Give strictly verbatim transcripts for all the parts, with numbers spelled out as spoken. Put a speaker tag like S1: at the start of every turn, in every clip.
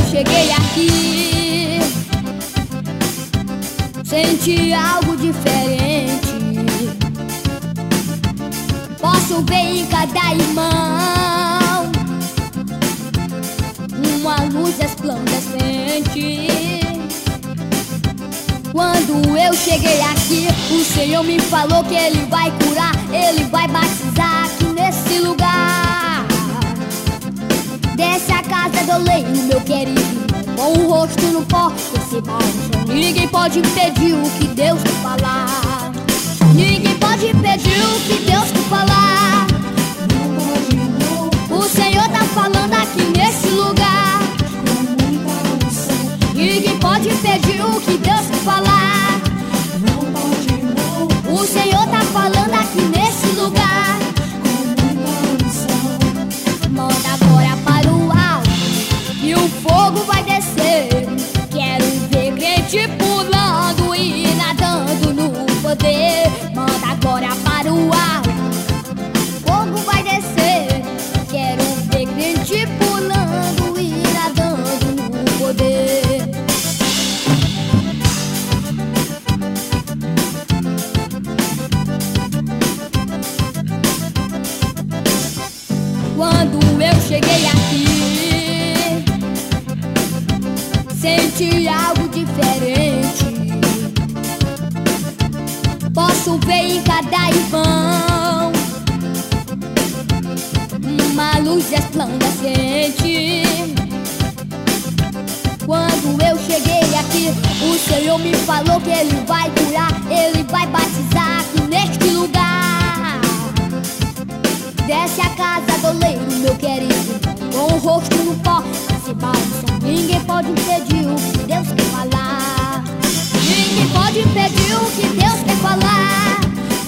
S1: cheguei aqui, senti algo diferente. Posso ver em cada irmão uma luz resplandecente. Quando eu cheguei aqui, o Senhor me falou que Ele vai curar, Ele vai batizar aqui nesse lugar. Desce a casa do oleiro, meu querido, com o rosto no pó, esse balanço. Ninguém pode impedir o que Deus quer falar. Ninguém pode impedir o que Deus quer falar. O Senhor tá falando aqui nesse lugar. Ninguém pode impedir o que Deus quer falar. O Senhor tá falando aqui nesse lugar. Manda agora para o alto e o fogo vai descer. Quero ver crente pulando e nadando no poder. Manda agora para o alto, fogo vai descer. Quero ver crente pulando e nadando no poder. Quando eu cheguei aqui, senti algo diferente. Posso ver em cada irmão uma luz resplandecente. Quando eu cheguei aqui, o Senhor me falou que Ele vai curar, Ele vai batizar aqui neste lugar. Desce a casa do oleiro, meu querido, com o rosto no pó, se balança. Ninguém pode impedir o que Deus quer falar. Ninguém pode impedir o que Deus quer falar.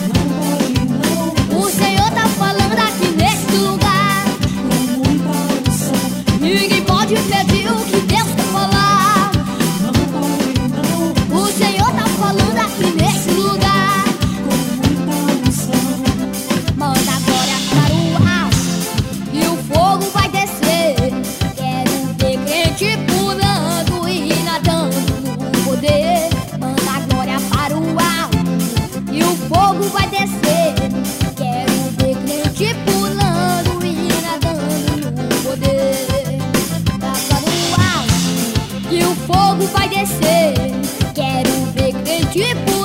S1: O Senhor tá falando aqui nesse lugar. Ninguém pode impedir o que Deus quer falar. O Senhor tá falando aqui nesse lugar. Manda agora para o alto e o fogo vai descer. Quero ver crente pulando e nadando no poder. Manda agora para o alto e o fogo vai descer. Quero ver crente pulando e nadando no poder. Manda para o alto e o fogo vai descer. Quero ver crente pulando